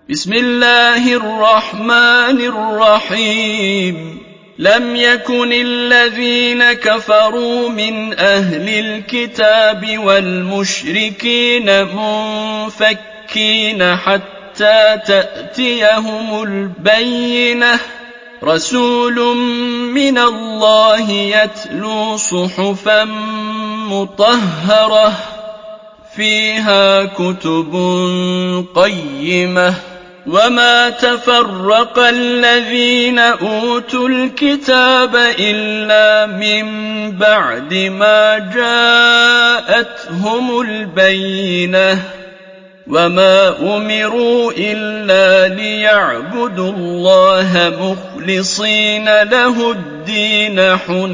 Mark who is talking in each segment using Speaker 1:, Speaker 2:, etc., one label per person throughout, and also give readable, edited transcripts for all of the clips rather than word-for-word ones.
Speaker 1: بسم الله الرحمن الرحيم لم يكن الذين كفروا من أهل الكتاب والمشركين منفكين حتى تأتيهم البينة رسول من الله يتلو صحفا مطهرة فيها كتب قيمة وما تفرق الذين أوتوا الكتاب إلا من بعد ما جاءتهم البينة وما أمروا إلا ليعبدوا الله مخلصين له الدين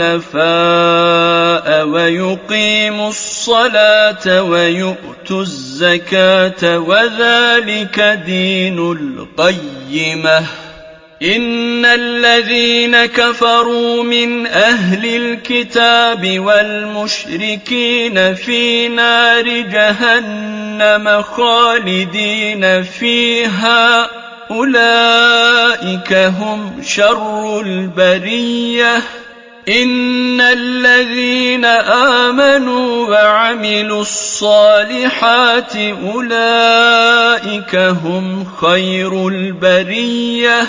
Speaker 1: حنفاء ويقيموا الصلاة ويؤتوا الزكاة وذلك دين القيمة إن الذين كفروا من أهل الكتاب والمشركين في نار جهنم خالدين فيها أولئك هم شر البرية إن الذين آمنوا وعملوا الصالحات أولئك هم خير البرية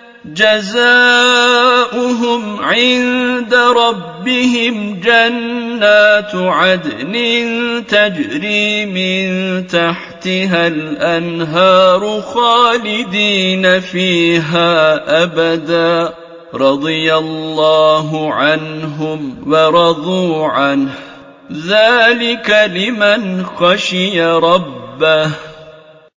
Speaker 1: جزاؤهم عند ربهم جنات عدن تجري من تحتها الأنهار خالدين فيها أبدا رضي الله عنهم ورضوا عنه ذلك لمن خشي ربه